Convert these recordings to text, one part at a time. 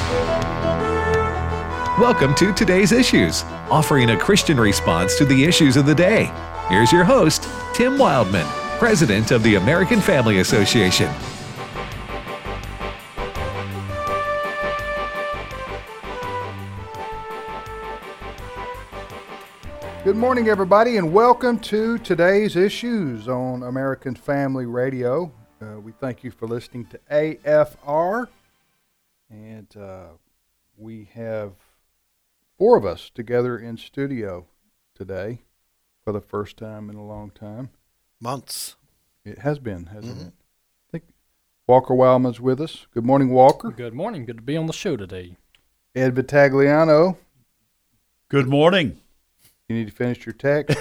Welcome to Today's Issues, offering a Christian response to the issues of the day. Here's your host, Tim Wildman, President of the American Family Association. Good morning, everybody, and welcome to Today's Issues on American Family Radio. We thank you for listening to AFR, and we have four of us together in studio today for the first time in a long time. Months. It has been, hasn't it? I think Walker Wildman's with us. Good morning, Walker. Good morning. Good to be on the show today. Ed Vitagliano. Good morning. You need to finish your text.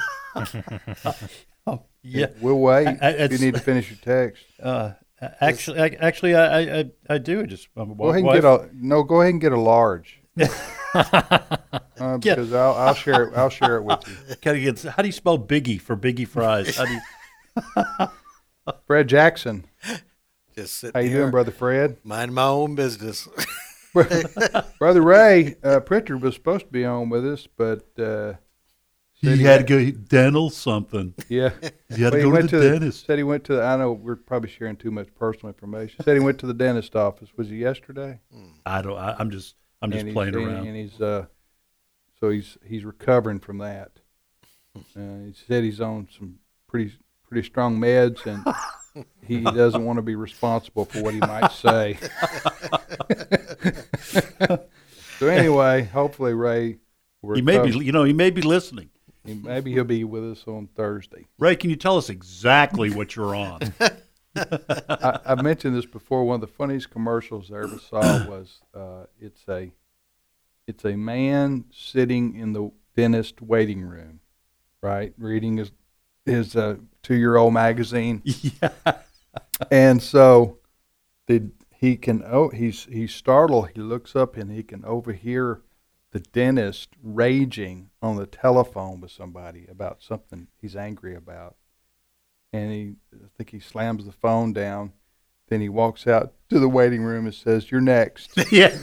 Yeah, We'll wait if you need to finish your text. Actually, I do. Just Go ahead and get a large. Because I'll share it. I'll share it with you. How do you spell Biggie for Biggie fries? How do you... Fred Jackson. Just sitting How you here, doing, Brother Fred? Mind my own business. Brother Ray Pritchard was supposed to be on with us, but he had to go dental something. Yeah, He had to go to the dentist. Said he went to. I know we're probably sharing too much personal information. Said he went to the dentist office. Was he yesterday? I'm just playing around. And he's so he's recovering from that. He said he's on some pretty strong meds, and he doesn't want to be responsible for what he might say. So anyway, hopefully Ray will He may be listening. maybe he'll be with us on Thursday. Ray, can you tell us exactly what you're on? I've mentioned this before. One of the funniest commercials I ever saw was it's a man sitting in the dentist waiting room, right, reading his 2-year-old magazine. Yeah. And so he's startled. He looks up and he can overhear the dentist raging on the telephone with somebody about something he's angry about. And I think he slams the phone down. Then he walks out to the waiting room and says, "You're next." Yeah.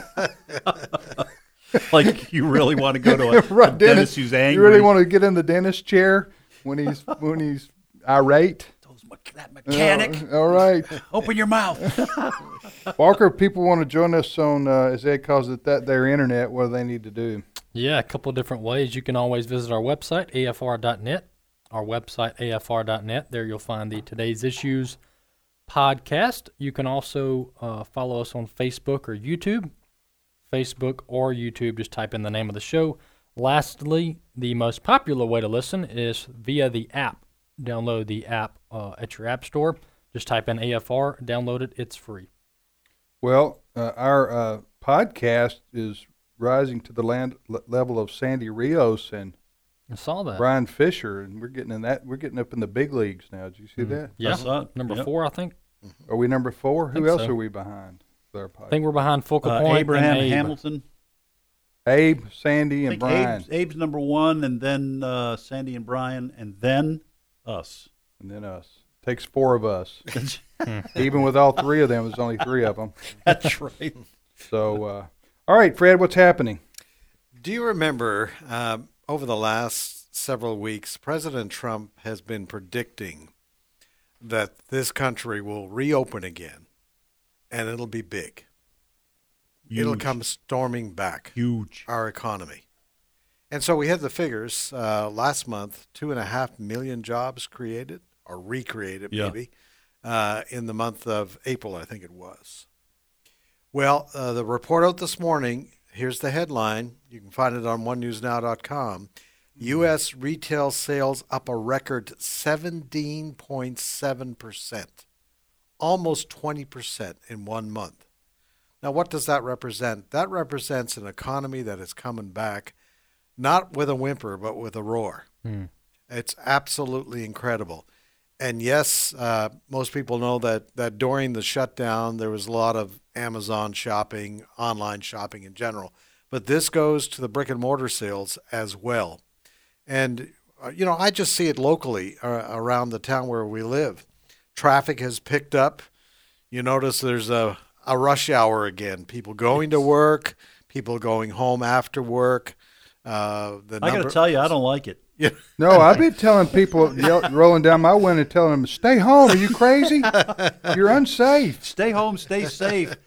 Like you really want to go to a dentist who's angry. You really want to get in the dentist chair when he's irate. That mechanic. All right. Open your mouth. Walker, if people want to join us on, as Ed calls it, their internet, what do they need to do? Yeah, a couple of different ways. You can always visit our website, afr.net, our website, afr.net. There you'll find the Today's Issues podcast. You can also follow us on Facebook or YouTube. Facebook or YouTube, just type in the name of the show. Lastly, the most popular way to listen is via the app. Download the app at your app store. Just type in AFR, download it. It's free. Well, our podcast is rising to the level of Sandy Rios and I saw that. Brian Fisher, and we're getting up in the big leagues now. Did you see that? Yeah, number 4, I think. Are we number 4? Who else are we behind with our podcast? I think we're behind Focal Point. Abraham and Hamilton. Abe, Sandy, and Brian. Abe's number 1, and then Sandy and Brian, and then us. And then us. Takes 4 of us. Even with all 3 of them, there's only 3 of them. That's right. So, all right, Fred, what's happening? Do you remember over the last several weeks, President Trump has been predicting that this country will reopen again, and it'll be big. Huge. It'll come storming back. Huge. Our economy. And so we had the figures last month, 2.5 million jobs created or recreated maybe in the month of April, I think it was. Well, the report out this morning, here's the headline. You can find it on onenewsnow.com. U.S. retail sales up a record 17.7%, almost 20% in 1 month. Now, what does that represent? That represents an economy that is coming back, not with a whimper, but with a roar. It's absolutely incredible. And yes, most people know that during the shutdown, there was a lot of Amazon shopping, online shopping in general. But this goes to the brick and mortar sales as well. And, I just see it locally around the town where we live. Traffic has picked up. You notice there's a a rush hour again. People going to work, people going home after work. I got to tell you, I don't like it. Yeah. No, I've been telling people, rolling down my window, telling them, "Stay home. Are you crazy? You're unsafe. Stay home, stay safe."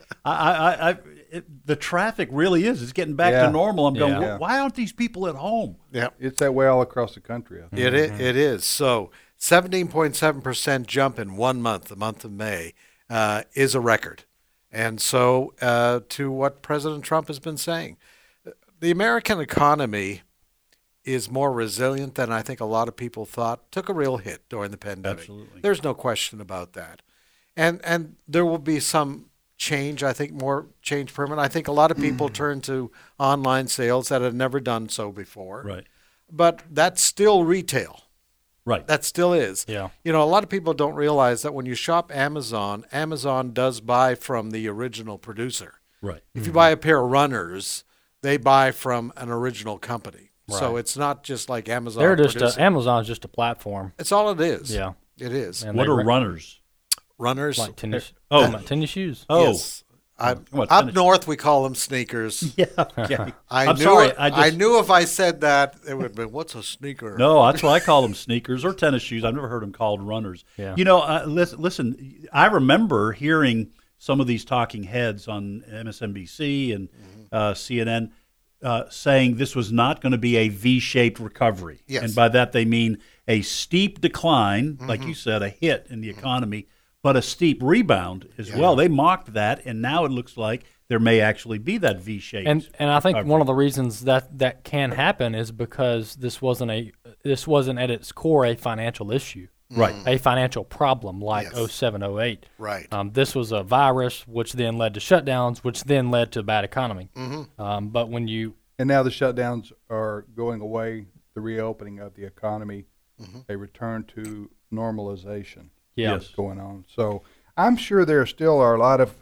The traffic really is. It's getting back Yeah. to normal. I'm going, Yeah. why aren't these people at home? Yeah. It's that way all across the country. I think. It is. So 17.7% jump in 1 month, the month of May, is a record. And so to what President Trump has been saying, the American economy is more resilient than I think a lot of people thought. Took a real hit during the pandemic. Absolutely. There's no question about that. And there will be some change, I think more change permanent. I think a lot of people turn to online sales that had never done so before. Right. But that's still retail. Right. That still is. Yeah. You know, a lot of people don't realize that when you shop Amazon, Amazon does buy from the original producer. Right. If you buy a pair of runners, they buy from an original company. So Right. it's not just like Amazon. They're just producing. Amazon's just a platform. It's all it is. Yeah. It is. And What they are re- runners? Runners. Like tennis. Oh. Tennis shoes. Oh. Yes. What, Up tennis- north, we call them sneakers. Yeah. Okay. I'm I'm sorry. I knew if I said that, it would have been, what's a sneaker? No, that's why I call them sneakers or tennis shoes. I've never heard them called runners. Yeah. You know, listen, I remember hearing some of these talking heads on MSNBC and CNN saying this was not going to be a V-shaped recovery. Yes. And by that they mean a steep decline, like you said, a hit in the economy, but a steep rebound as well. They mocked that, and now it looks like there may actually be that V-shaped. And I think recovery. one of the reasons that can happen is because this wasn't at its core a financial issue. Right. A financial problem like Yes. 07, 08. Right. This was a virus, which then led to shutdowns, which then led to a bad economy. But when you And now the shutdowns are going away. The reopening of the economy, a return to normalization. Yes. Going on. So I'm sure there still are a lot of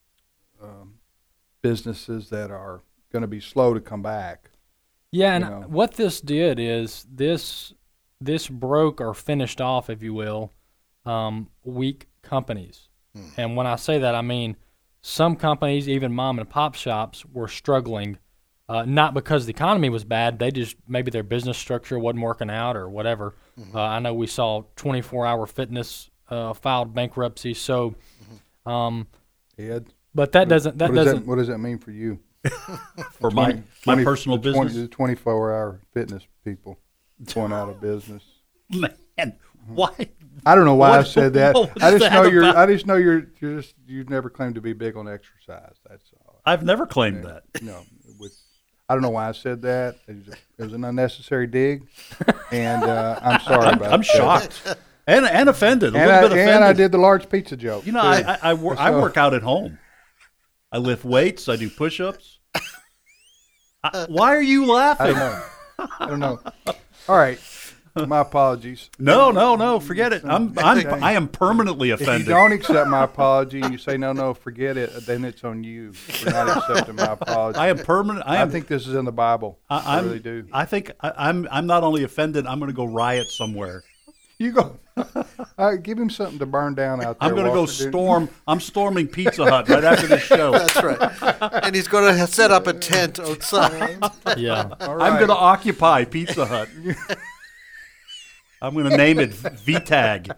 businesses that are going to be slow to come back. Yeah, and you know. what this did is this broke or finished off, if you will, weak companies. And when I say that, I mean some companies, even mom and pop shops, were struggling, not because the economy was bad. They just maybe their business structure wasn't working out or whatever. I know we saw 24-Hour Fitness filed bankruptcy. So, Ed, but that doesn't what does that mean for you? for my personal business. The 24-hour fitness people going out of business. Man, why? I don't know why I What- said that. what was I just that know you're. about? I just know you've never claimed to be big on exercise. That's all. I've never claimed that. No, I don't know why I said that. It was an unnecessary dig, and I'm sorry about it. I'm shocked and offended. A And little bit offended. I did the large pizza joke. You know, too. I work out at home. I lift weights. I do push-ups. Why are you laughing? I don't know. All right, my apologies. No. Forget it. I am permanently If you offended. don't accept my apology and you say no, forget it, then it's on you for not accepting my apology. I am permanent. I think this is in the Bible. I really do. I think I'm not only offended. I'm going to go riot somewhere. You go. Give him something to burn down out there. I'm going to go Walter, dude. storm. I'm storming Pizza Hut right after this show. That's right. And he's going to set up a tent outside. yeah. All I'm right. going to occupy Pizza Hut. I'm going to name it VTAG.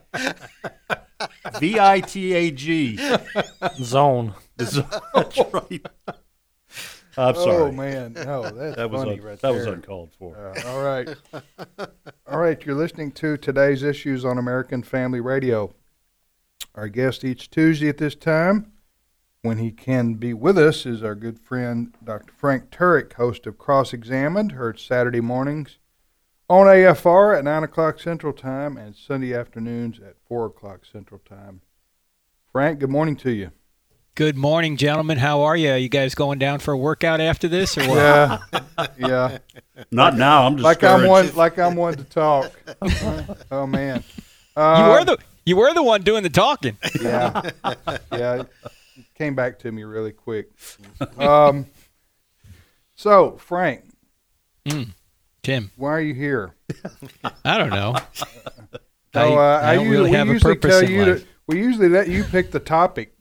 VITAG. Zone. That's right. I'm sorry. Oh man, no, that's that was funny right that there. was uncalled for. All right, all right. You're listening to Today's Issues on American Family Radio. Our guest each Tuesday at this time, when he can be with us, is our good friend Dr. Frank Turek, host of Cross Examined, heard Saturday mornings on AFR at 9 o'clock Central Time and Sunday afternoons at 4 o'clock Central Time. Frank, good morning to you. Good morning, gentlemen. How are you? You guys going down for a workout after this, or what? Yeah, yeah. Not now. I'm Like discouraged. I'm one to talk. Oh man, You were the one doing the talking. yeah. It came back to me really quick. So Frank, Tim, why are you here? I don't know. So, I don't really have a usually purpose tell in you life. we usually let you pick the topic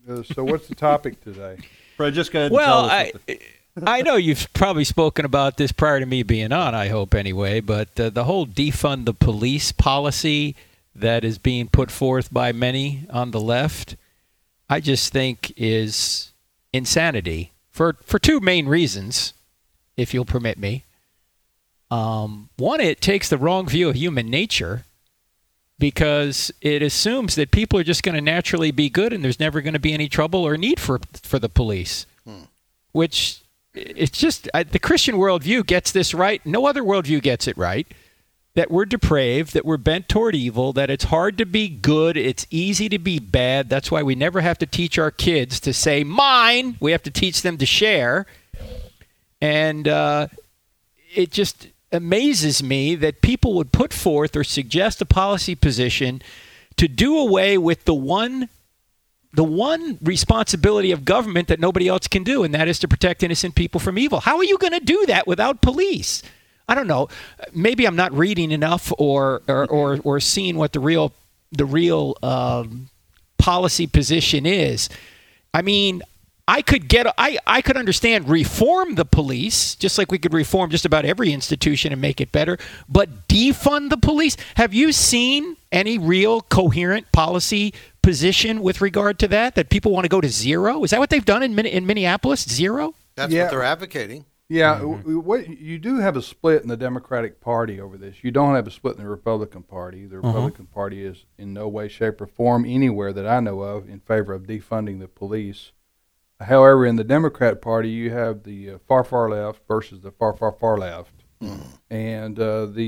So what's the topic today? Fred, just go ahead and Well, tell us what the- I know you've probably spoken about this prior to me being on, I hope anyway, but the whole defund the police policy that is being put forth by many on the left, I just think is insanity for two main reasons, if you'll permit me. One, it takes the wrong view of human nature because it assumes that people are just going to naturally be good and there's never going to be any trouble or need for the police, which it's just the Christian worldview gets this right. No other worldview gets it right. That we're depraved, that we're bent toward evil, that it's hard to be good, it's easy to be bad. That's why we never have to teach our kids to say mine. We have to teach them to share. And it just amazes me that people would put forth or suggest a policy position to do away with the one responsibility of government that nobody else can do, and that is to protect innocent people from evil. How are you going to do that without police? I don't know. Maybe I'm not reading enough or seeing what the real policy position is. I mean, I could understand reform the police, just like we could reform just about every institution and make it better, but defund the police? Have you seen any real coherent policy position with regard to that people want to go to zero? Is that what they've done in Minneapolis? Zero? That's what they're advocating. Yeah, what you do have a split in the Democratic Party over this. You don't have a split in the Republican Party. The Republican Party is in no way, shape, or form anywhere that I know of in favor of defunding the police. However, in the Democrat Party, you have the far, far left versus the far, far, far left. And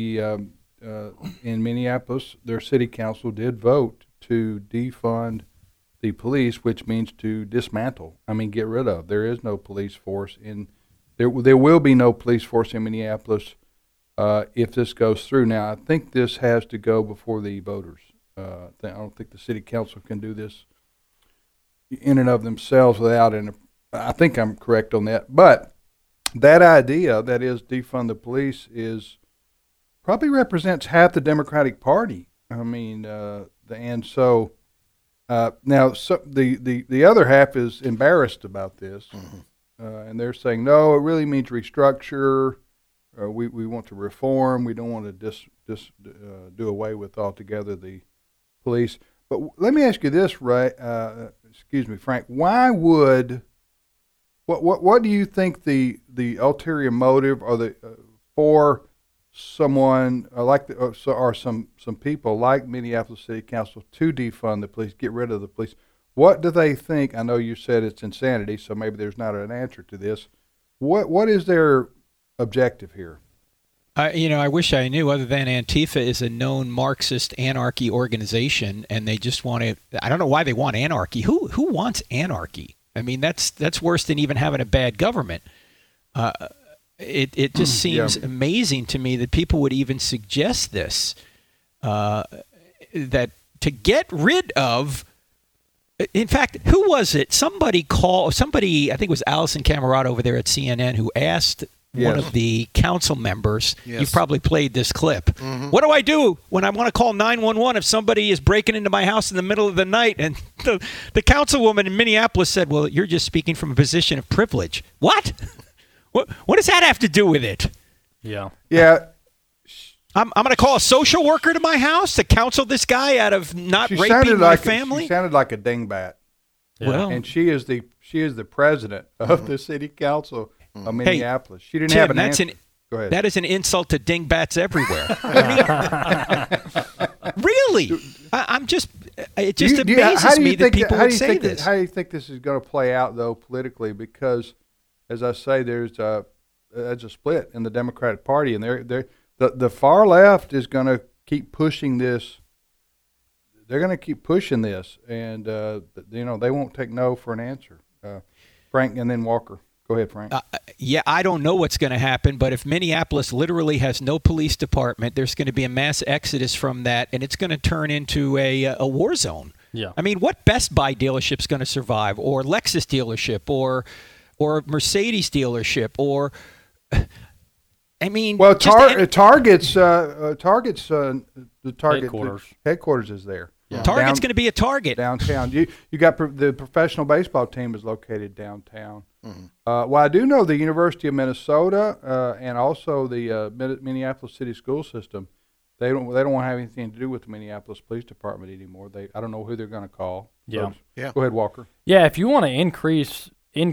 in Minneapolis, their city council did vote to defund the police, which means to dismantle. I mean, get rid of. There is no police force there will be no police force in Minneapolis if this goes through. Now, I think this has to go before the voters. I don't think the city council can do this in and of themselves without I think I'm correct on that. But that idea, that is defund the police, probably represents half the Democratic Party. I mean, and so now the other half is embarrassed about this. And they're saying, no, it really means restructure. We want to reform. We don't want to just do away with altogether the police. But let me ask you this, Frank. Why would what do you think the ulterior motive or for someone or some people like Minneapolis City Council to defund the police, get rid of the police? What do they think? I know you said it's insanity, so maybe there's not an answer to this. What is their objective here? I wish I knew, other than Antifa is a known Marxist anarchy organization, and they just want to. I don't know why they want anarchy. Who wants anarchy? I mean, that's worse than even having a bad government. It just seems amazing to me that people would even suggest this. That to get rid of. In fact, who was it? Somebody, I think it was Allison Camerata over there at CNN, who asked one of the council members, you've probably played this clip, what do I do when I want to call 911 if somebody is breaking into my house in the middle of the night? And the councilwoman in Minneapolis said, well, you're just speaking from a position of privilege. What? What does that have to do with it? Yeah. Yeah. I'm going to call a social worker to my house to counsel this guy out of not raping my family? She sounded like a dingbat. Yeah. Well, and she is the president of the city council of Minneapolis. She didn't have an answer. Go ahead. That is an insult to dingbats everywhere. Really? It just amazes me that people would say this. How do you think this is going to play out, though, politically? Because, as I say, there's a split in the Democratic Party, and the far left is going to keep pushing this. They're going to keep pushing this, and they won't take no for an answer. Frank, and then Walker. Go ahead, Frank. I don't know what's going to happen, but if Minneapolis literally has no police department, there's going to be a mass exodus from that, and it's going to turn into a war zone. Yeah. I mean, what Best Buy dealership's going to survive, or Lexus dealership, or Mercedes dealership, or I mean, Target's the Target's headquarters headquarters is there. Target's going to be a Target. Downtown. You got the professional baseball team is located downtown. Well, I do know the University of Minnesota and also the Minneapolis City School System. They don't want to have anything to do with the Minneapolis Police Department anymore. I don't know who they're going to call. Yeah. Yeah. Go ahead, Walker. Yeah, if you want to increase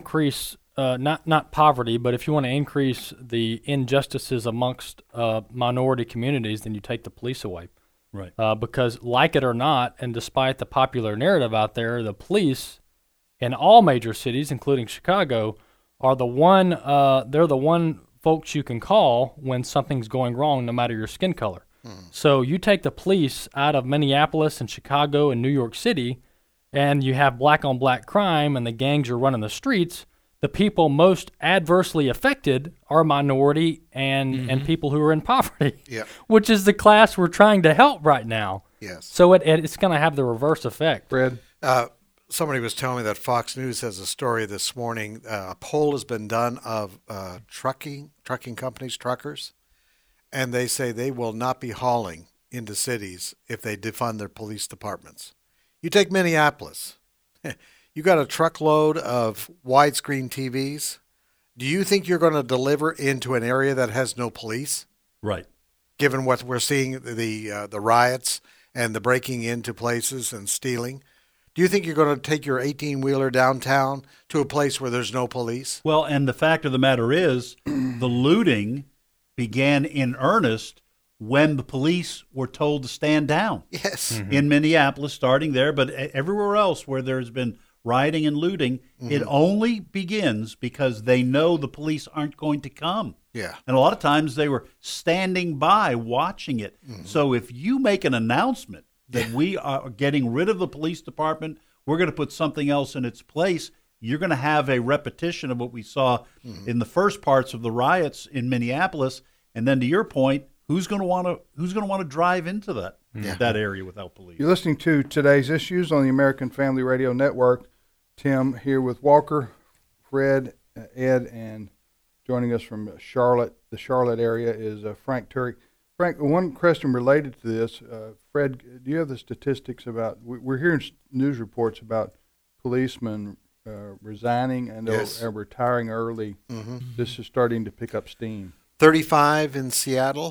not poverty, but if you want to increase the injustices amongst minority communities, then you take the police away. Right. Because like it or not, and despite the popular narrative out there, the police in all major cities, including Chicago, are they're the one folks you can call when something's going wrong, no matter your skin color. So you take the police out of Minneapolis and Chicago and New York City, and you have black-on-black crime and the gangs are running the streets. The people most adversely affected are minority and people who are in poverty, which is the class we're trying to help right now. Yes. So it's going to have the reverse effect. Fred? Somebody was telling me that Fox News has a story this morning. A poll has been done of trucking companies, truckers, and they say they will not be hauling into cities if they defund their police departments. You take Minneapolis. You got a truckload of widescreen TVs. Do you think you're going to deliver into an area that has no police? Right. Given what we're seeing, the riots and the breaking into places and stealing, do you think you're going to take your 18-wheeler downtown to a place where there's no police? Well, and the fact of the matter is, the looting began in earnest when the police were told to stand down. Yes. In Minneapolis, starting there, but everywhere else where there's been rioting and looting, it only begins because they know the police aren't going to come. Yeah. And a lot of times they were standing by watching it. So if you make an announcement that we are getting rid of the police department, we're going to put something else in its place, you're going to have a repetition of what we saw in the first parts of the riots in Minneapolis. And then to your point, who's going to want to drive into that area without police? You're listening to Today's Issues on the American Family Radio Network. Tim here with Walker, Fred, Ed, and joining us from the Charlotte area is Frank Turek. Frank, one question related to this. Fred, do you have the statistics about, we're hearing news reports about policemen resigning and retiring early. This is starting to pick up steam. 35 in Seattle.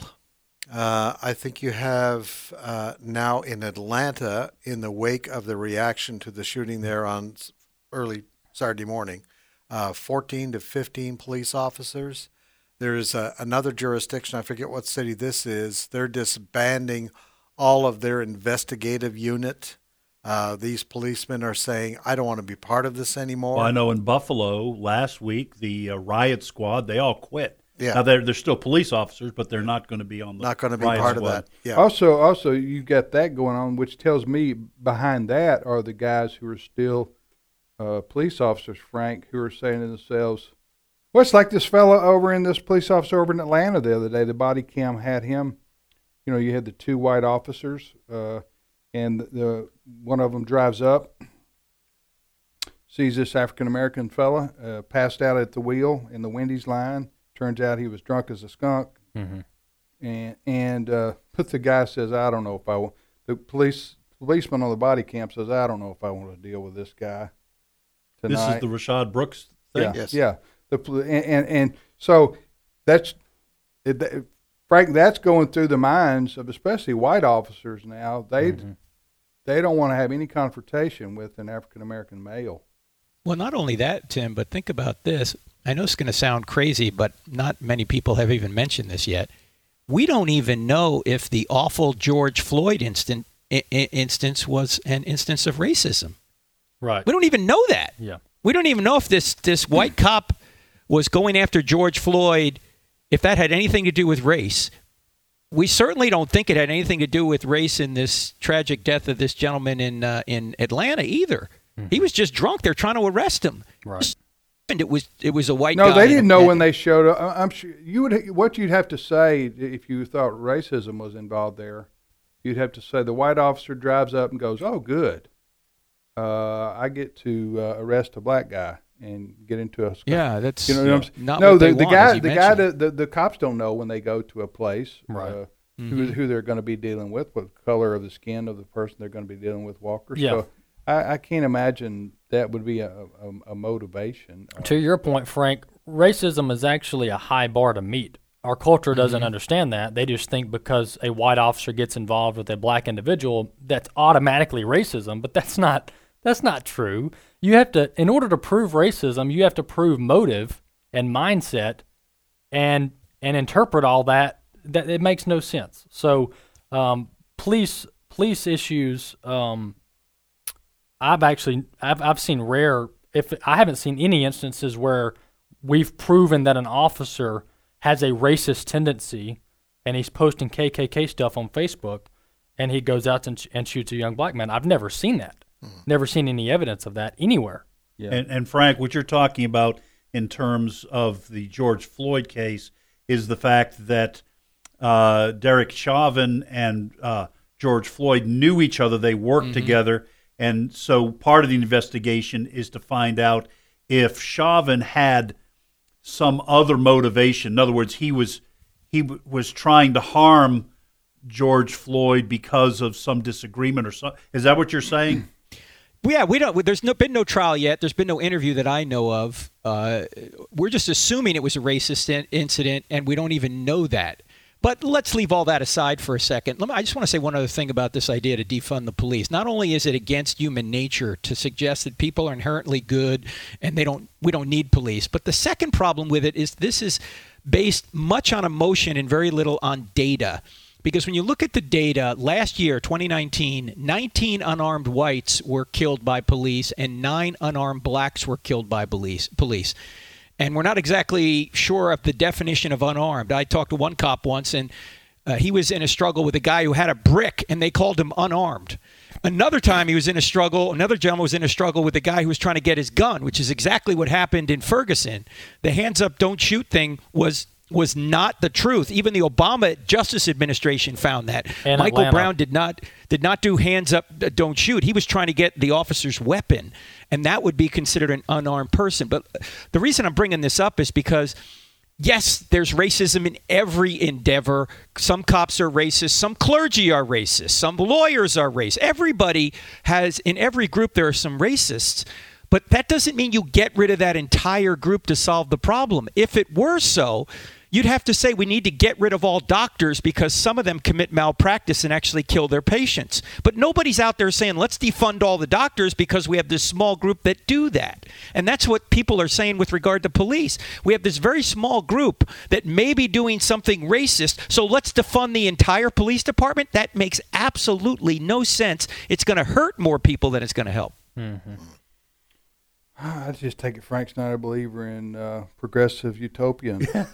I think you have now in Atlanta, in the wake of the reaction to the shooting there on early Saturday morning, 14 to 15 police officers. There's another jurisdiction, I forget what city this is, they're disbanding all of their investigative unit. These policemen are saying, I don't want to be part of this anymore. Well, I know in Buffalo last week, the riot squad, they all quit. Yeah. Now they're still police officers, but they're not going to be on the not going to be riot part squad. of that. Yeah. Also, you got that going on, which tells me behind that are the guys who are still police officers, Frank, who are saying to themselves, well, it's like this police officer over in Atlanta the other day. The body cam had him. You know, you had the two white officers, and the one of them drives up, sees this African-American fella passed out at the wheel in the Wendy's line. Turns out he was drunk as a skunk. And but the guy says, I don't know if I want. The policeman on the body cam says, I don't know if I want to deal with this guy tonight. This is the Rashad Brooks thing? Yeah, Yes. yeah. And so that's Frank. That's going through the minds of especially white officers now. They don't want to have any confrontation with an African American male. Well, not only that, Tim, but think about this. I know it's going to sound crazy, but not many people have even mentioned this yet. We don't even know if the awful George Floyd instance was an instance of racism. Right. We don't even know that. Yeah. We don't even know if this white cop was going after George Floyd, if that had anything to do with race. We certainly don't think it had anything to do with race in this tragic death of this gentleman in Atlanta either. He was just drunk. They're trying to arrest him. Right. And it was a white guy. No, they didn't know when they showed up. I'm sure what you'd have to say if you thought racism was involved there. You'd have to say the white officer drives up and goes, "Oh, good, I get to arrest a black guy and get into a." Yeah, that's what I'm saying. not No, what they the want, guy, as you mentioned. the cops don't know when they go to a place. Right. who they're going to be dealing with, what color of the skin of the person they're going to be dealing with, Walker. Yeah. So I can't imagine that would be a motivation. To your point, Frank, racism is actually a high bar to meet. Our culture doesn't understand that. They just think because a white officer gets involved with a black individual, that's automatically racism. But that's not true. You have to, in order to prove racism, you have to prove motive and mindset, and interpret all that. That it makes no sense. So, police issues. I've seen rare. If I haven't seen any instances where we've proven that an officer has a racist tendency, and he's posting KKK stuff on Facebook, and he goes out and shoots a young black man. I've never seen that. Never seen any evidence of that anywhere. Yeah. And Frank, what you're talking about in terms of the George Floyd case is the fact that Derek Chauvin and George Floyd knew each other. They worked together. And so part of the investigation is to find out if Chauvin had some other motivation. In other words, he was trying to harm George Floyd because of some disagreement or something. Is that what you're saying? Yeah, we don't. There's been no trial yet. There's been no interview that I know of. We're just assuming it was a racist incident, and we don't even know that. But let's leave all that aside for a second. I just want to say one other thing about this idea to defund the police. Not only is it against human nature to suggest that people are inherently good and we don't need police, but the second problem with it is this is based much on emotion and very little on data. Because when you look at the data, last year, 2019, 19 unarmed whites were killed by police and 9 unarmed blacks were killed by police. And we're not exactly sure of the definition of unarmed. I talked to one cop once, and he was in a struggle with a guy who had a brick, and they called him unarmed. Another time another gentleman was in a struggle with a guy who was trying to get his gun, which is exactly what happened in Ferguson. The hands up, don't shoot thing was not the truth. Even the Obama Justice Administration found that. And Michael Atlanta. Brown did not do hands up, don't shoot. He was trying to get the officer's weapon, and that would be considered an unarmed person. But the reason I'm bringing this up is because, yes, there's racism in every endeavor. Some cops are racist. Some clergy are racist. Some lawyers are racist. Everybody has, in every group, there are some racists. But that doesn't mean you get rid of that entire group to solve the problem. If it were so, you'd have to say we need to get rid of all doctors because some of them commit malpractice and actually kill their patients. But nobody's out there saying, let's defund all the doctors because we have this small group that do that. And that's what people are saying with regard to police. We have this very small group that may be doing something racist, so let's defund the entire police department? That makes absolutely no sense. It's going to hurt more people than it's going to help. Mm-hmm. I just take it Frank's not a believer in progressive utopianism.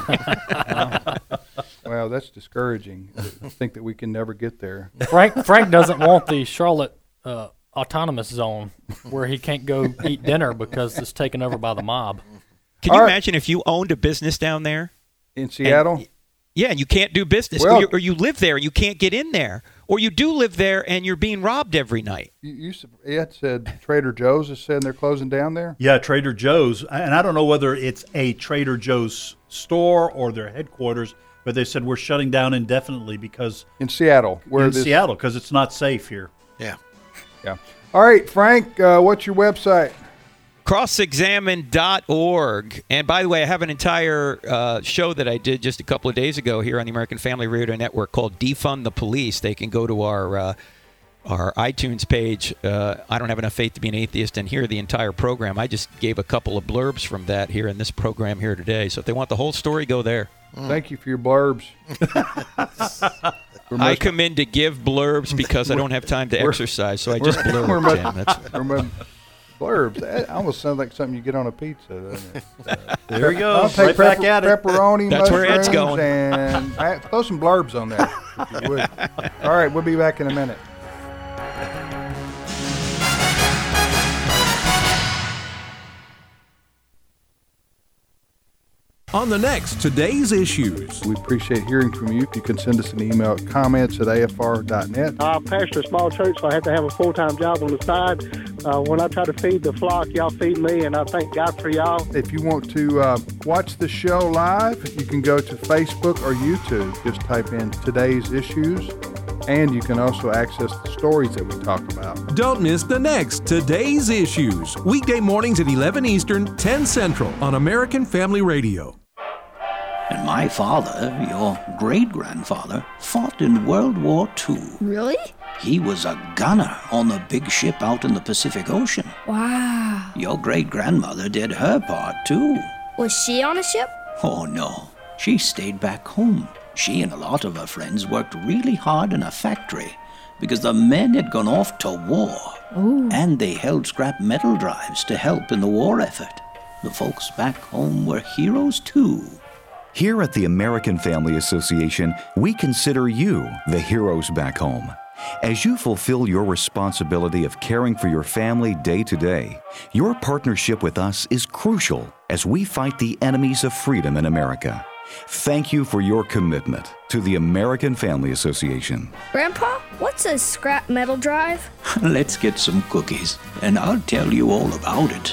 Well, that's discouraging. I think that we can never get there. Frank doesn't want the Charlotte autonomous zone where he can't go eat dinner because it's taken over by the mob. Can you imagine if you owned a business down there? In Seattle? And you can't do business. Well, or you live there and you can't get in there. Or you do live there and you're being robbed every night. It said Trader Joe's is saying they're closing down there? Yeah, Trader Joe's. And I don't know whether it's a Trader Joe's store or their headquarters, but they said we're shutting down indefinitely because... In Seattle. Seattle, because it's not safe here. Yeah. All right, Frank, what's your website? Crossexamine.org. And by the way, I have an entire show that I did just a couple of days ago here on the American Family Radio Network called Defund the Police. They can go to our iTunes page. I don't have enough faith to be an atheist and hear the entire program. I just gave a couple of blurbs from that here in this program here today. So if they want the whole story, go there. Thank you for your blurbs. I come in to give blurbs because I don't have time to exercise, so I just blurb, Tim. Blurbs. That almost sounds like something you get on a pizza, doesn't it? There you go. I'll take back at it. pepperoni, That's where Ed's mushrooms, going. and throw some blurbs on there, if you would. All right, we'll be back in a minute. on the next Today's Issues. We appreciate hearing from you. You can send us an email at comments@afr.net. I pastor a small church, so I have to have a full-time job on the side. When I try to feed the flock, y'all feed me, and I thank God for y'all. If you want to watch the show live, you can go to Facebook or YouTube. Just type in Today's Issues, and you can also access the stories that we talk about. Don't miss the next Today's Issues. Weekday mornings at 11 Eastern, 10 Central on American Family Radio. And my father, your great-grandfather, fought in World War II. Really? He was a gunner on the big ship out in the Pacific Ocean. Wow. Your great-grandmother did her part, too. Was she on a ship? Oh, no. She stayed back home. She and a lot of her friends worked really hard in a factory because the men had gone off to war. Ooh. And they held scrap metal drives to help in the war effort. The folks back home were heroes, too. Here at the American Family Association, we consider you the heroes back home. As you fulfill your responsibility of caring for your family day to day, your partnership with us is crucial as we fight the enemies of freedom in America. Thank you for your commitment to the American Family Association. Grandpa, what's a scrap metal drive? Let's get some cookies, and I'll tell you all about it.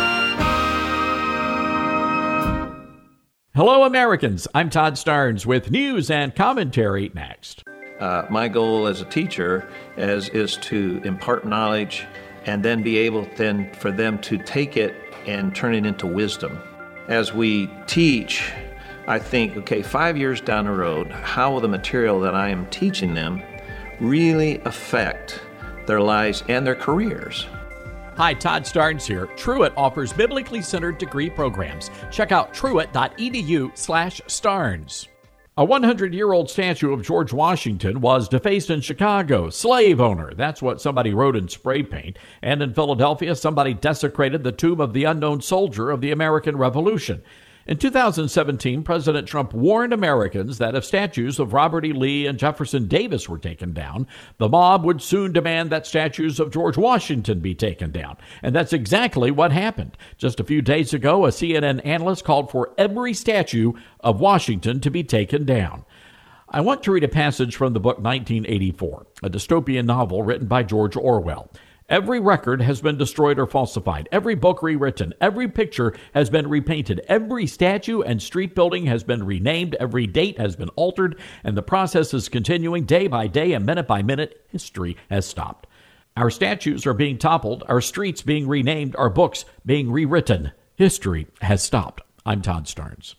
Hello, Americans. I'm Todd Starnes with news and commentary next. My goal as a teacher is to impart knowledge and then be able then for them to take it and turn it into wisdom. As we teach, I think, okay, 5 years down the road, how will the material that I am teaching them really affect their lives and their careers? Hi, Todd Starnes here. Truett offers biblically centered degree programs. Check out truett.edu/Starnes. A 100-year-old statue of George Washington was defaced in Chicago. Slave owner. That's what somebody wrote in spray paint. And in Philadelphia, somebody desecrated the tomb of the unknown soldier of the American Revolution. In 2017, President Trump warned Americans that if statues of Robert E. Lee and Jefferson Davis were taken down, the mob would soon demand that statues of George Washington be taken down. And that's exactly what happened. Just a few days ago, a CNN analyst called for every statue of Washington to be taken down. I want to read a passage from the book 1984, a dystopian novel written by George Orwell. Every record has been destroyed or falsified. Every book rewritten. Every picture has been repainted. Every statue and street building has been renamed. Every date has been altered. And the process is continuing day by day and minute by minute. History has stopped. Our statues are being toppled. Our streets being renamed. Our books being rewritten. History has stopped. I'm Todd Starnes.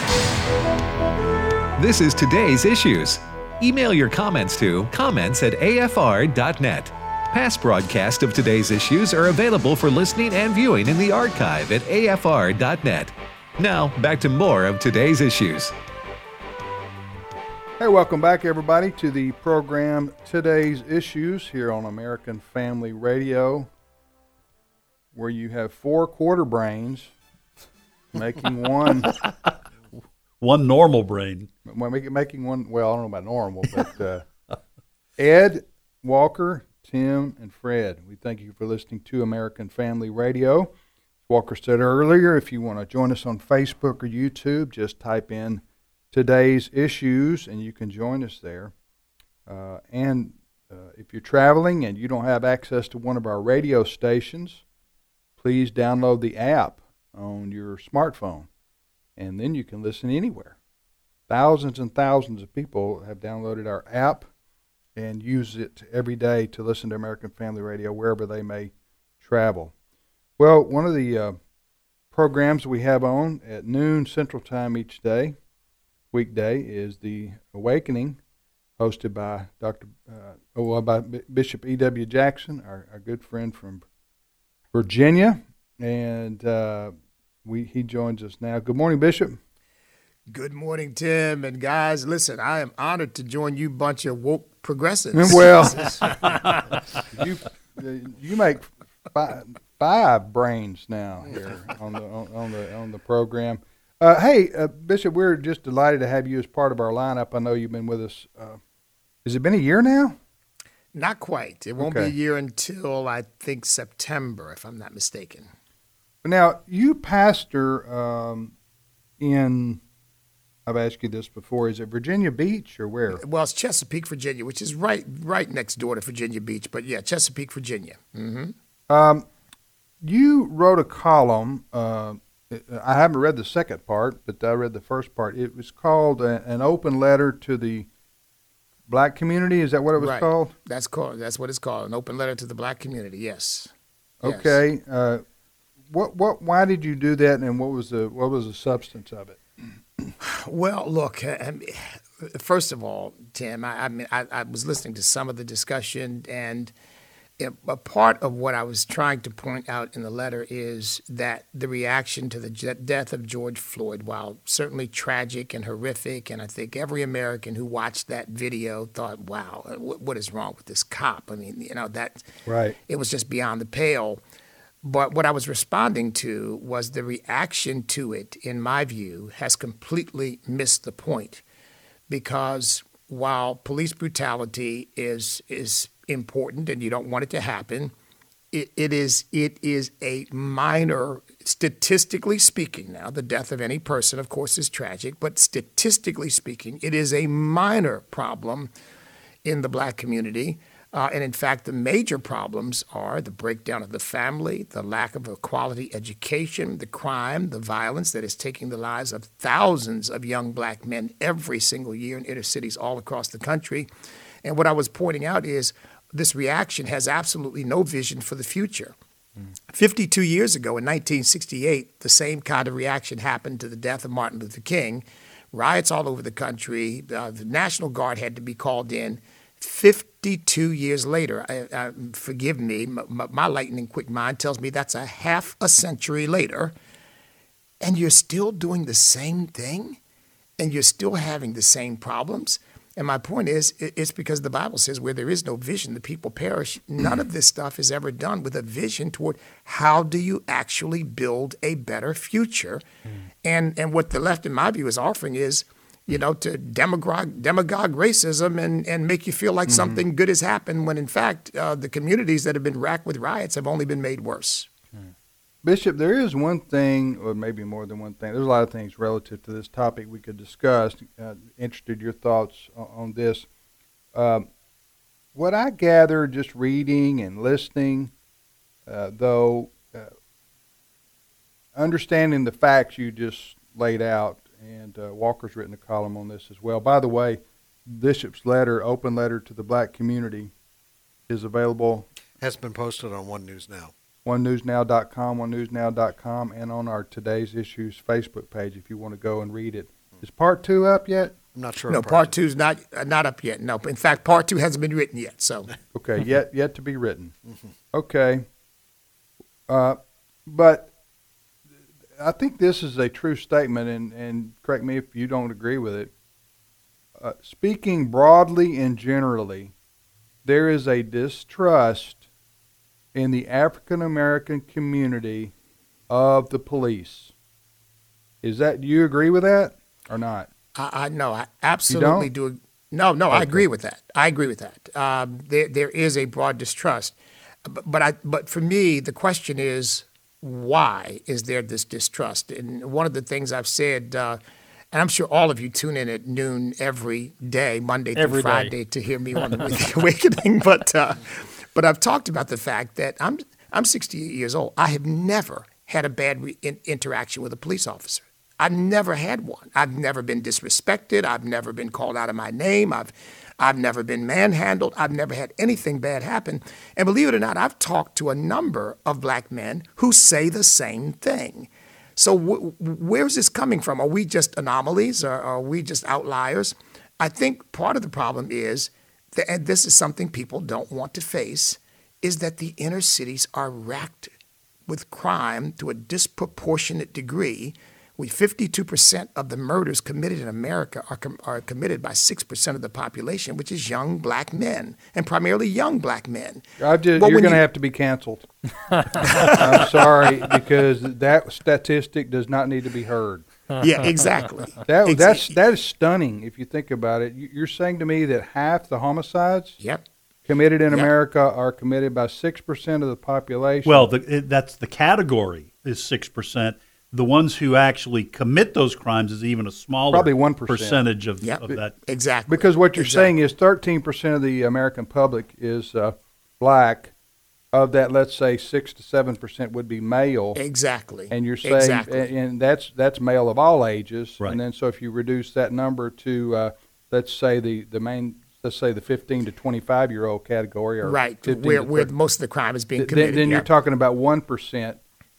This is Today's Issues. Email your comments to comments@afr.net. Past broadcasts of Today's Issues are available for listening and viewing in the archive at afr.net. Now, back to more of Today's Issues. Hey, welcome back, everybody, to the program Today's Issues here on American Family Radio, where you have four quarter brains making one. One normal brain. Making one, well, I don't know about normal, but Ed, Walker, Tim, and Fred, we thank you for listening to American Family Radio. Walker said earlier, if you want to join us on Facebook or YouTube, just type in Today's Issues and you can join us there. And if you're traveling and you don't have access to one of our radio stations, please download the app on your smartphone, and then you can listen anywhere. Thousands and thousands of people have downloaded our app and use it every day to listen to American Family Radio wherever they may travel. Well, one of the programs we have on at noon Central Time each day, weekday, is The Awakening, hosted by by Bishop E.W. Jackson, our good friend from Virginia, and he joins us now. Good morning, Bishop. Good morning, Tim. And guys, listen, I am honored to join you bunch of woke progressives. Well, you make five brains now here on the program. Hey, Bishop, we're just delighted to have you as part of our lineup. I know you've been with us. Has it been a year now? Not quite. It won't be a year until, I think, September, if I'm not mistaken. Now, you pastor in, I've asked you this before, is it Virginia Beach or where? Well, it's Chesapeake, Virginia, which is right next door to Virginia Beach. But yeah, Chesapeake, Virginia. Mm-hmm. You wrote a column. I haven't read the second part, but I read the first part. It was called An Open Letter to the Black Community. Is that what it was called? That's what it's called. An Open Letter to the Black Community. Yes. Okay. Yes. Why did you do that, and what was the substance of it? Well, look. First of all, Tim, I was listening to some of the discussion, and a part of what I was trying to point out in the letter is that the reaction to the death of George Floyd, while certainly tragic and horrific, and I think every American who watched that video thought, wow, what is wrong with this cop? I mean, that it was just beyond the pale. But what I was responding to was the reaction to it, in my view, has completely missed the point. Because while police brutality is important and you don't want it to happen, it is a minor, statistically speaking. Now, the death of any person, of course, is tragic, but statistically speaking, it is a minor problem in the black community. And in fact, the major problems are the breakdown of the family, the lack of a quality education, the crime, the violence that is taking the lives of thousands of young black men every single year in inner cities all across the country. And what I was pointing out is this reaction has absolutely no vision for the future. 52 years ago, in 1968, the same kind of reaction happened to the death of Martin Luther King. Riots all over the country. The National Guard had to be called in. 52 years later, forgive me, my lightning quick mind tells me that's a half a century later, and you're still doing the same thing, and you're still having the same problems. And my point is, it's because the Bible says where there is no vision, the people perish. None of this stuff is ever done with a vision toward how do you actually build a better future. And what the left, in my view, is offering is, to demagogue racism and make you feel like something good has happened when, in fact, the communities that have been racked with riots have only been made worse. Bishop, there is one thing, or maybe more than one thing. There's a lot of things relative to this topic we could discuss. Interested your thoughts on this. What I gather just reading and listening, understanding the facts you just laid out, and Walker's written a column on this as well. By the way, Bishop's letter, Open Letter to the Black Community, is available. Has been posted on One News Now. OneNewsNow.com, and on our Today's Issues Facebook page if you want to go and read it. Is Part 2 up yet? I'm not sure. No, Part 2 is not up yet. No, in fact, Part 2 hasn't been written yet. So okay, yet to be written. Okay, but I think this is a true statement, and correct me if you don't agree with it. Speaking broadly and generally, there is a distrust in the African American community of the police. Do you agree with that or not? No, I absolutely do. No, okay. I agree with that. There is a broad distrust, but for me, the question is, why is there this distrust? And one of the things I've said, and I'm sure all of you tune in at noon every day, Monday through Friday, to hear me on the Weekly Awakening. But I've talked about the fact that I'm 68 years old. I have never had a bad interaction with a police officer. I've never had one. I've never been disrespected. I've never been called out of my name. I've never been manhandled. I've never had anything bad happen. And believe it or not, I've talked to a number of black men who say the same thing. So where's this coming from? Are we just anomalies, or are we just outliers? I think part of the problem is, and this is something people don't want to face, is that the inner cities are racked with crime to a disproportionate degree. 52% of the murders committed in America are committed by 6% of the population, which is young black men, and primarily young black men. You're going to have to be canceled. I'm sorry, because that statistic does not need to be heard. Yeah, exactly. That is stunning if you think about it. You're saying to me that half the homicides committed in America are committed by 6% of the population. Well, that's the category is 6%. the ones who actually commit those crimes is even a smaller Probably 1%. percentage of that. Exactly. Because what you're saying is 13% of the American public is black. Of that, let's say 6 to 7% would be male. Exactly. And you're saying, Exactly. and that's male of all ages. Right. And then so if you reduce that number to, let's say the 15 to 25-year-old category, or Right, 15 where to most of the crime is being then committed. you're yeah. talking about 1%.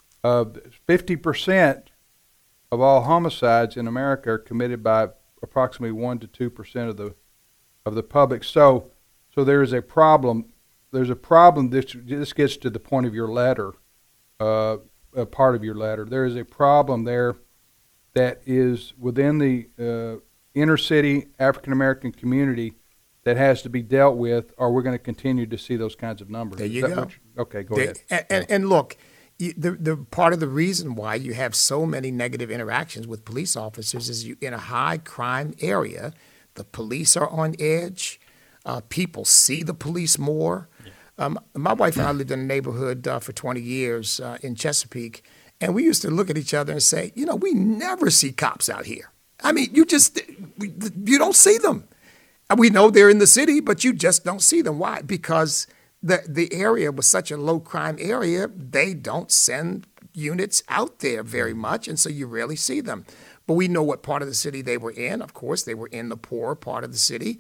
50% of all homicides in America are committed by approximately 1 to 2% of the public. So there is a problem. There's a problem. This gets to the point of your letter, a part of your letter. There is a problem there that is within the inner city African American community that has to be dealt with, or we're going to continue to see those kinds of numbers. There Is you that go. what okay, go ahead. And look, the part of the reason why you have so many negative interactions with police officers is you in a high crime area, the police are on edge. People see the police more. My wife and I lived in a neighborhood for 20 years in Chesapeake, and we used to look at each other and say, we never see cops out here. I mean, you don't see them. We know they're in the city, but you just don't see them. Why? Because the area was such a low crime area, they don't send units out there very much, and so you rarely see them. But we know what part of the city they were in. Of course, they were in the poor part of the city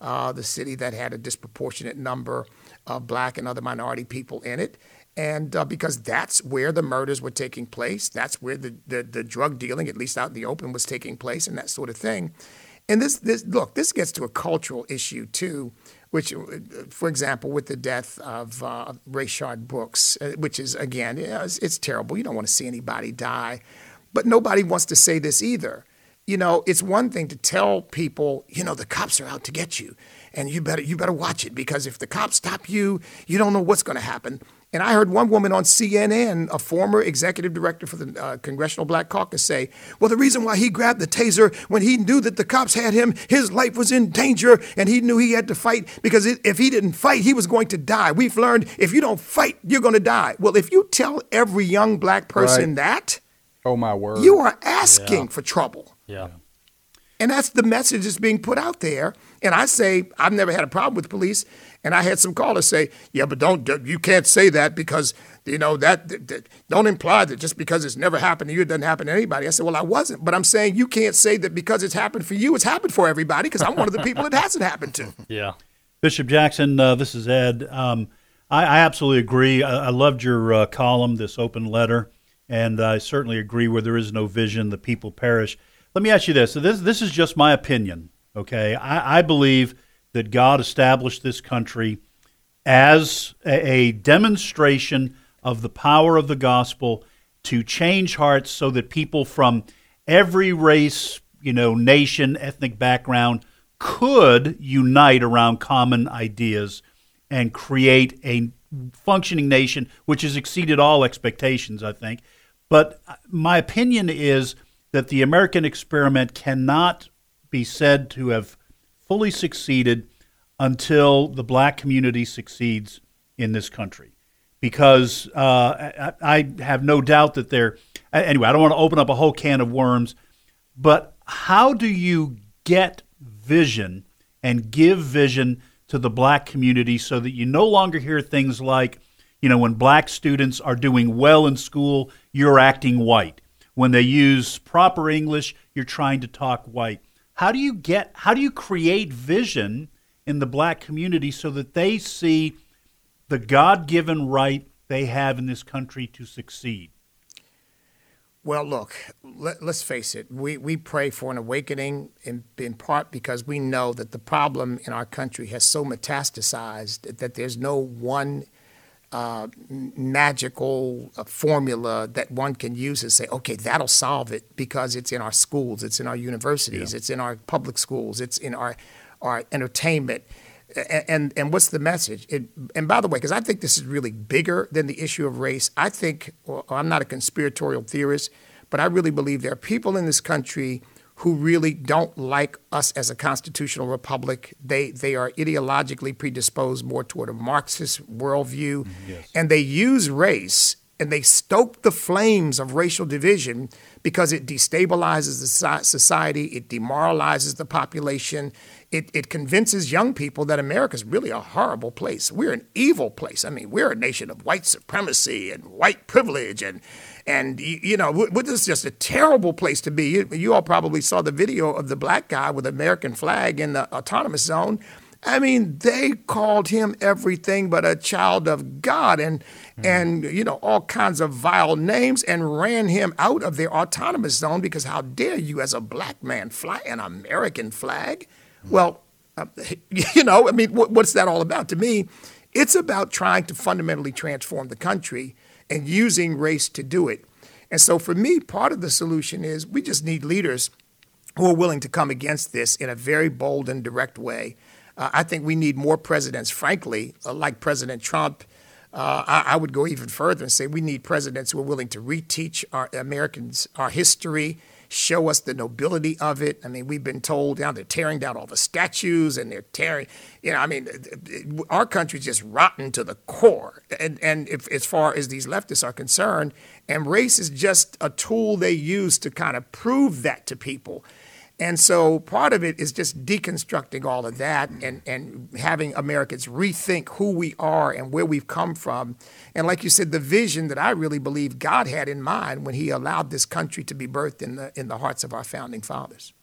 that had a disproportionate number of black and other minority people in it. And because that's where the murders were taking place, that's where the drug dealing, at least out in the open, was taking place, and that sort of thing. And this gets to a cultural issue too, which, for example, with the death of Rayshard Brooks, which is, again, it's terrible. You don't want to see anybody die. But nobody wants to say this either. It's one thing to tell people, the cops are out to get you, and you better watch it, because if the cops stop you, you don't know what's going to happen. And I heard one woman on CNN, a former executive director for the Congressional Black Caucus, say, well, the reason why he grabbed the taser when he knew that the cops had him, his life was in danger, and he knew he had to fight, because if he didn't fight, he was going to die. We've learned if you don't fight, you're going to die. Well, if you tell every young black person that, oh my word, you are asking for trouble. Yeah. And that's the message that's being put out there. And I say, I've never had a problem with police. And I had some callers say, yeah, but you can't say that, because, that don't imply that just because it's never happened to you, it doesn't happen to anybody. I said, well, I wasn't. But I'm saying you can't say that because it's happened for you, it's happened for everybody, because I'm one of the people it hasn't happened to. Yeah. Bishop Jackson, this is Ed. I absolutely agree. I loved your column, this open letter, and I certainly agree where there is no vision, the people perish. Let me ask you this. So this is just my opinion, okay? I believe that God established this country as a demonstration of the power of the gospel to change hearts so that people from every race, nation, ethnic background could unite around common ideas and create a functioning nation, which has exceeded all expectations, I think. But my opinion is that the American experiment cannot be said to have fully succeeded until the black community succeeds in this country. Because I have no doubt that anyway, I don't want to open up a whole can of worms, but how do you get vision and give vision to the black community so that you no longer hear things like, when black students are doing well in school, you're acting white. When they use proper English, you're trying to talk white. How do you create vision in the black community so that they see the God-given right they have in this country to succeed? Well, look, let's face it. We pray for an awakening in part because we know that the problem in our country has so metastasized that there's no one magical formula that one can use and say, okay, that'll solve it, because it's in our schools, it's in our universities, it's in our public schools, it's in our entertainment. And what's the message? And by the way, because I think this is really bigger than the issue of race, I think, I'm not a conspiratorial theorist, but I really believe there are people in this country who really don't like us as a constitutional republic. They are ideologically predisposed more toward a Marxist worldview, and they use race and they stoke the flames of racial division because it destabilizes the society, it demoralizes the population, it convinces young people that America is really a horrible place. We're an evil place. I mean, we're a nation of white supremacy and white privilege, and this is just a terrible place to be. You all probably saw the video of the black guy with the American flag in the autonomous zone. I mean, they called him everything but a child of God and all kinds of vile names, and ran him out of their autonomous zone because how dare you as a black man fly an American flag? Well, what's that all about? To me, it's about trying to fundamentally transform the country and using race to do it. And so for me, part of the solution is we just need leaders who are willing to come against this in a very bold and direct way. I think we need more presidents, frankly, like President Trump. I would go even further and say we need presidents who are willing to reteach our Americans our history, show us the nobility of it. I mean, we've been told now they're tearing down all the statues and they're tearing, our country's just rotten to the core. And if, as far as these leftists are concerned, and race is just a tool they use to kind of prove that to people. And so part of it is just deconstructing all of that and having Americans rethink who we are and where we've come from. And like you said, the vision that I really believe God had in mind when he allowed this country to be birthed in the hearts of our founding fathers.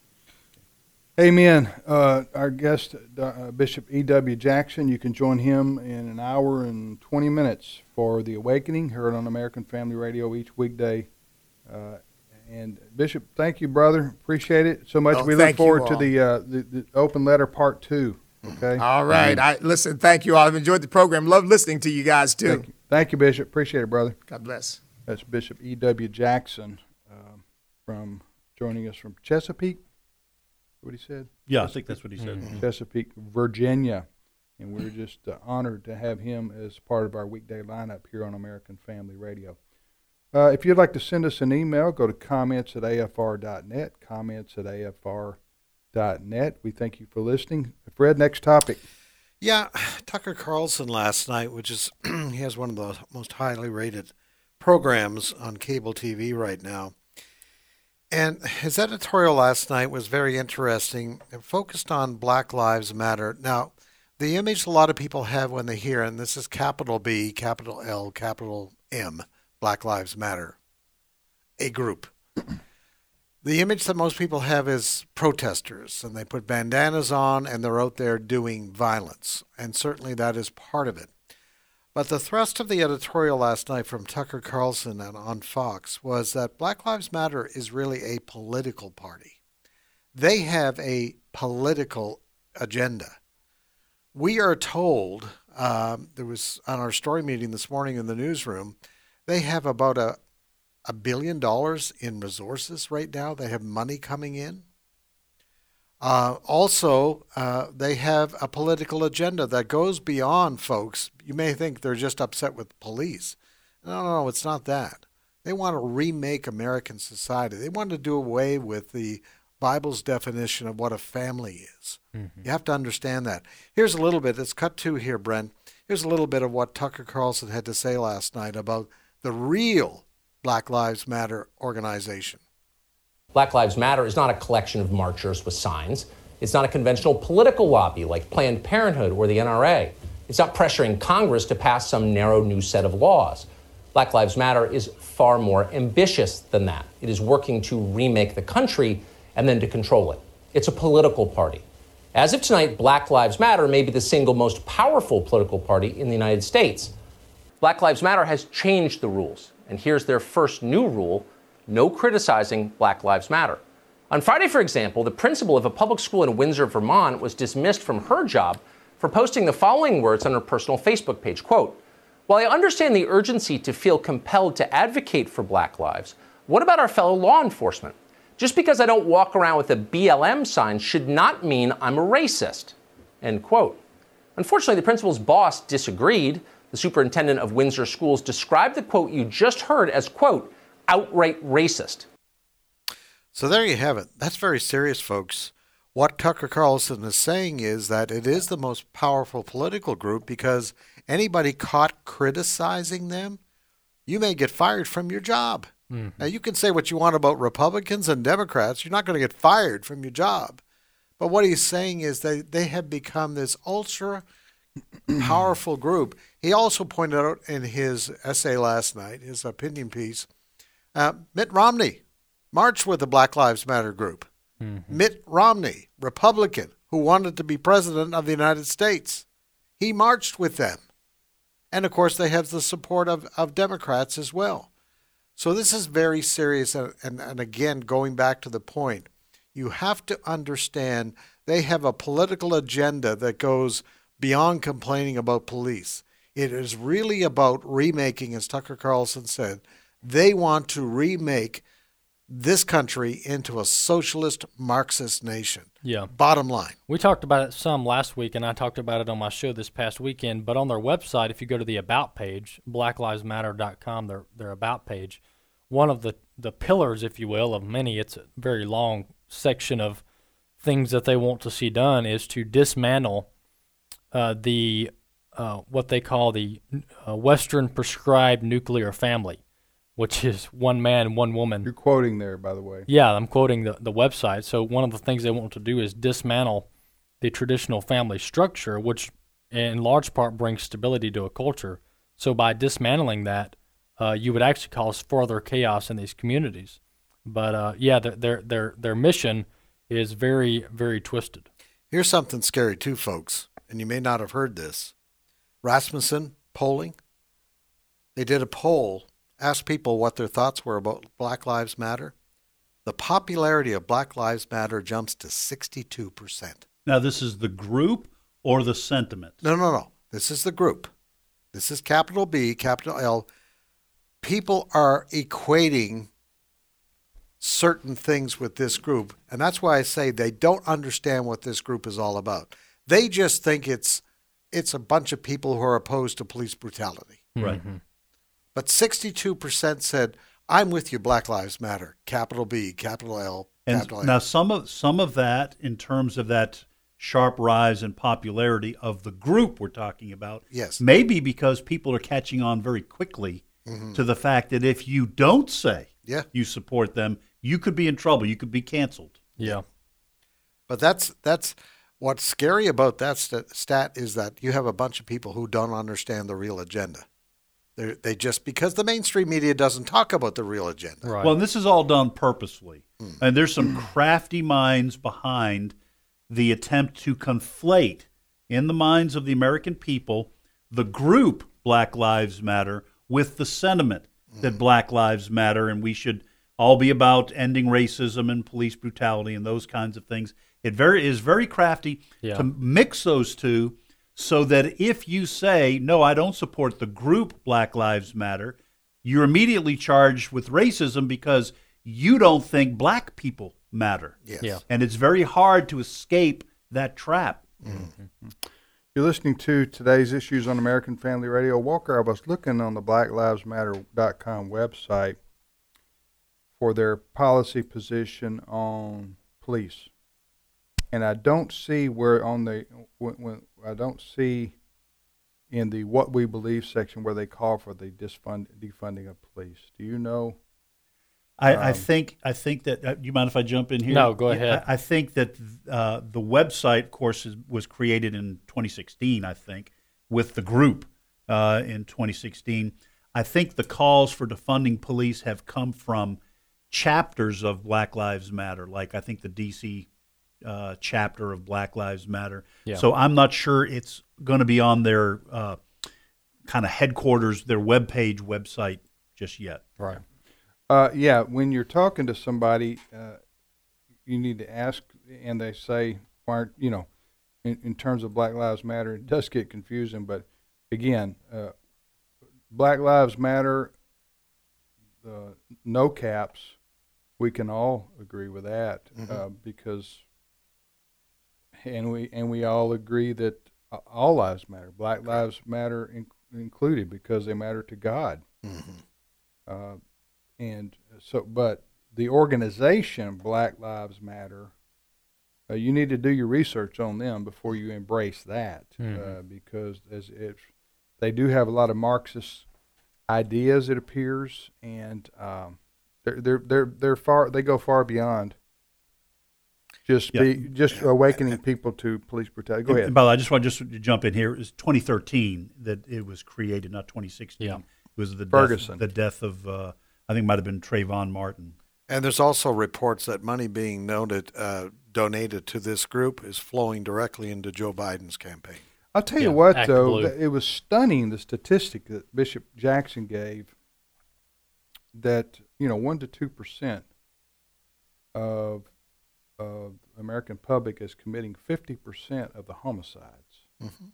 Amen. Our guest, Bishop E.W. Jackson, you can join him in an hour and 20 minutes for The Awakening, heard on American Family Radio each weekday. And Bishop, thank you, brother. Appreciate it so much. We look forward to the open letter part 2. Okay. All right. Thank you all. I've enjoyed the program. Love listening to you guys too. Thank you, Bishop. Appreciate it, brother. God bless. That's Bishop E.W. Jackson from joining us from Chesapeake. What he said? Yeah, I think that's what he said. Chesapeake, Virginia. And we're just honored to have him as part of our weekday lineup here on American Family Radio. If you'd like to send us an email, go to comments@afr.net, comments@afr.net. We thank you for listening. Fred, next topic. Yeah, Tucker Carlson last night, which is, he has one of the most highly rated programs on cable TV right now. And his editorial last night was very interesting. It focused on Black Lives Matter. Now, the image a lot of people have when they hear, and this is capital B, capital L, capital M, Black Lives Matter, a group. The image that most people have is protesters, and they put bandanas on, and they're out there doing violence, and certainly that is part of it. But the thrust of the editorial last night from Tucker Carlson on Fox was that Black Lives Matter is really a political party. They have a political agenda. We are told, there was on our story meeting this morning in the newsroom, they have about $1 billion in resources right now. They have money coming in. Also, they have a political agenda that goes beyond folks. You may think they're just upset with police. No, it's not that. They want to remake American society. They want to do away with the Bible's definition of what a family is. Mm-hmm. You have to understand that. Here's a little bit. It's cut 2 here, Brent. Here's a little bit of what Tucker Carlson had to say last night about the real Black Lives Matter organization. Black Lives Matter is not a collection of marchers with signs. It's not a conventional political lobby like Planned Parenthood or the NRA. It's not pressuring Congress to pass some narrow new set of laws. Black Lives Matter is far more ambitious than that. It is working to remake the country and then to control it. It's a political party. As of tonight, Black Lives Matter may be the single most powerful political party in the United States. Black Lives Matter has changed the rules, and here's their first new rule: no criticizing Black Lives Matter. On Friday, for example, the principal of a public school in Windsor, Vermont, was dismissed from her job for posting the following words on her personal Facebook page, quote, "While I understand the urgency to feel compelled to advocate for Black lives, what about our fellow law enforcement? Just because I don't walk around with a BLM sign should not mean I'm a racist," end quote. Unfortunately, the principal's boss disagreed. The superintendent of Windsor Schools described the quote you just heard as, quote, outright racist. So there you have it. That's very serious, folks. What Tucker Carlson is saying is that it is the most powerful political group because anybody caught criticizing them, you may get fired from your job. Now, you can say what you want about Republicans and Democrats. You're not going to get fired from your job. But what he's saying is that they have become this ultra powerful group. He also pointed out in his essay last night, his opinion piece, Mitt Romney marched with the Black Lives Matter group. Mitt Romney, Republican, who wanted to be president of the United States. He marched with them. And, of course, they have the support of Democrats as well. So this is very serious. And again, going back to the point, you have to understand they have a political agenda that goes beyond complaining about police. It is really about remaking, as Tucker Carlson said, they want to remake this country into a socialist Marxist nation. Yeah. Bottom line. We talked about it some last week, and I talked about it on my show this past weekend. But on their website, if you go to the About page, blacklivesmatter.com, their About page, one of the pillars, if you will, of many, it's a very long section of things that they want to see done, is to dismantle the what they call the Western prescribed nuclear family, which is one man, one woman. You're quoting there, by the way. Yeah, I'm quoting the website. So one of the things they want to do is dismantle the traditional family structure, which in large part brings stability to a culture. So by dismantling that, you would actually cause further chaos in these communities. But their mission is very, very twisted. Here's something scary too, folks, and you may not have heard this. Rasmussen polling, they did a poll, asked people what their thoughts were about Black Lives Matter. The popularity of Black Lives Matter jumps to 62%. Now, this is the group or the sentiment? No. This is the group. This is capital B, capital L. People are equating certain things with this group, and that's why I say they don't understand what this group is all about. They just think it's a bunch of people who are opposed to police brutality. Right. But 62% said, I'm with you, Black Lives Matter, capital B, capital L, capital A. Now, some of that, in terms of that sharp rise in popularity of the group we're talking about, yes, maybe because people are catching on very quickly to the fact that if you don't say you support them, you could be in trouble. You could be canceled. Yeah. But that's what's scary about that stat is that you have a bunch of people who don't understand the real agenda. They just, because the mainstream media doesn't talk about the real agenda. Right. Well, and this is all done purposefully. And there's some crafty minds behind the attempt to conflate, in the minds of the American people, the group Black Lives Matter with the sentiment that Black Lives Matter and we should all be about ending racism and police brutality and those kinds of things. It is very crafty to mix those two so that if you say, no, I don't support the group Black Lives Matter, you're immediately charged with racism because you don't think black people matter. Yes. Yeah. And it's very hard to escape that trap. You're listening to today's issues on American Family Radio. Walker, I was looking on the blacklivesmatter.com website for their policy position on police. And I don't see where on the I don't see in the what we believe section where they call for the defunding of police. Do you know? I think that. Do you mind if I jump in here? No, go ahead. I think that the website, of course, was created in 2016. I think with the group in 2016. I think the calls for defunding police have come from chapters of Black Lives Matter, like I think the D.C. Chapter of Black Lives Matter. Yeah. So I'm not sure it's going to be on their kind of headquarters, their website just yet. Right. When you're talking to somebody, you need to ask, and they say, "Why aren't in terms of Black Lives Matter?" It does get confusing, but again, Black Lives Matter, no caps. We can all agree with that because, and we all agree that all lives matter. Black lives matter included because they matter to God. And so, but the organization Black Lives Matter, you need to do your research on them before you embrace that, because they do have a lot of Marxist ideas, it appears, and they're far. They go far beyond just awakening people to police brutality. Go ahead. And by the way, I just want to jump in here. It was 2013 that it was created, not 2016. Yeah. It was the death of I think it might have been Trayvon Martin. And there's also reports that money being donated to this group is flowing directly into Joe Biden's campaign. I'll tell you what, though, it was stunning, the statistic that Bishop Jackson gave, that 1 to 2% of American public is committing 50% of the homicides. Mm-hmm.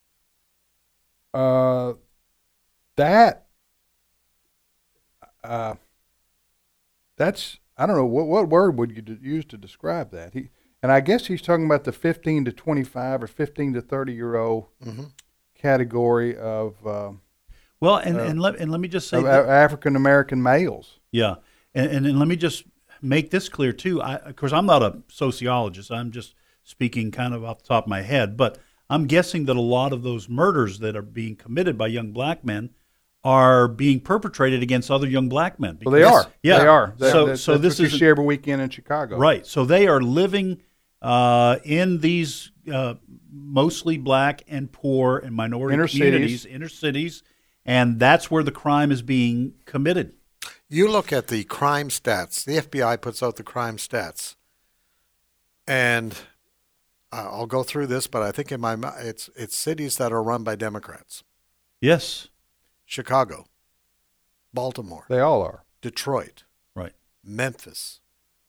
That's, I don't know, what word would you use to describe that? And I guess he's talking about the 15 to 25 or 15 to 30-year-old category of and let me just say African American males. Yeah, and let me just make this clear too. Of course, I'm not a sociologist. I'm just speaking kind of off the top of my head, but I'm guessing that a lot of those murders that are being committed by young black men are being perpetrated against other young black men. Well, they are. Yeah, they are. So this is every weekend in Chicago, right? So they are living in these mostly black and poor and minority communities, inner cities, and that's where the crime is being committed. You look at the crime stats. The FBI puts out the crime stats, and I'll go through this, but I think in my it's cities that are run by Democrats. Yes. Chicago, Baltimore. They all are. Detroit. Right. Memphis.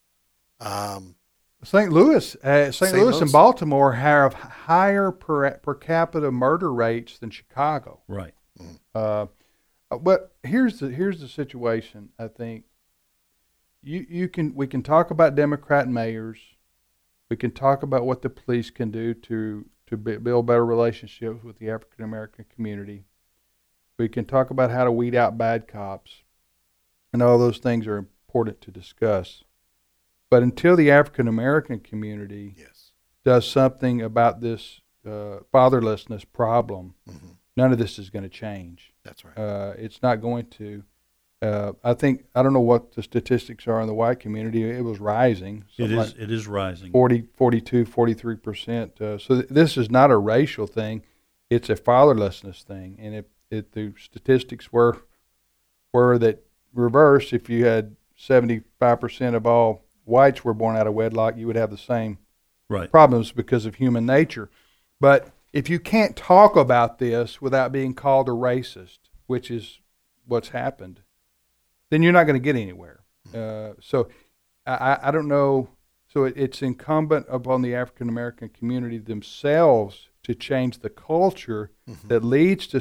St. Louis and Baltimore have higher per capita murder rates than Chicago. Right. But here's the situation. I think we can talk about Democrat mayors. We can talk about what the police can do to build better relationships with the African American community. We can talk about how to weed out bad cops, and all those things are important to discuss. But until the African American community does something about this fatherlessness problem, none of this is going to change. That's right. It's not going to. I don't know what the statistics are in the white community. It was rising. It is rising. 42, 43%. So this is not a racial thing. It's a fatherlessness thing. And if the statistics were that reverse, if you had 75% of all whites were born out of wedlock, you would have the same problems because of human nature. But if you can't talk about this without being called a racist, which is what's happened, then you're not going to get anywhere. So I don't know. So it's incumbent upon the African American community themselves to change the culture that leads to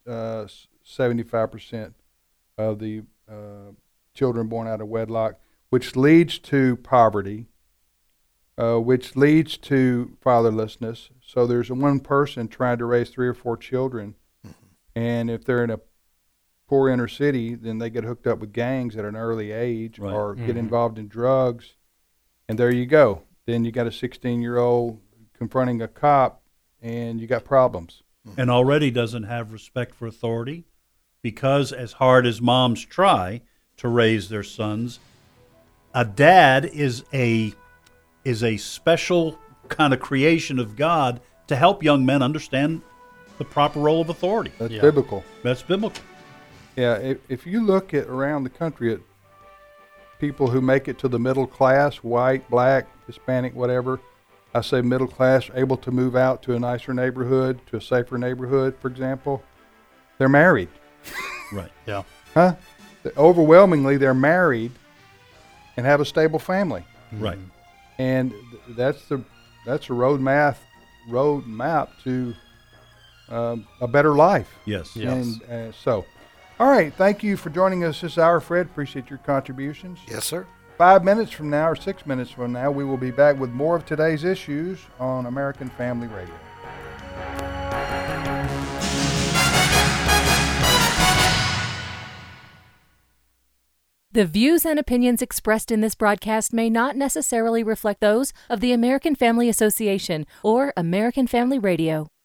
75% of the children born out of wedlock, which leads to poverty, which leads to fatherlessness. So there's one person trying to raise 3 or 4 children, and if they're in a poor inner city, then they get hooked up with gangs at an early age or get involved in drugs, and there you go. Then you got a 16-year-old confronting a cop, and you got problems. And already doesn't have respect for authority, because as hard as moms try to raise their sons, a dad is a special kind of creation of God to help young men understand the proper role of authority. That's biblical. That's biblical. Yeah, if you look at around the country at people who make it to the middle class, white, black, Hispanic, whatever, I say middle class, able to move out to a nicer neighborhood, to a safer neighborhood, for example, they're married. Right, yeah. Huh? Overwhelmingly, they're married and have a stable family. Right. And that's a roadmap to a better life. Yes. And so, all right, thank you for joining us this hour, Fred. Appreciate your contributions. Yes, sir. 5 minutes from now, or 6 minutes from now, we will be back with more of today's issues on American Family Radio. The views and opinions expressed in this broadcast may not necessarily reflect those of the American Family Association or American Family Radio.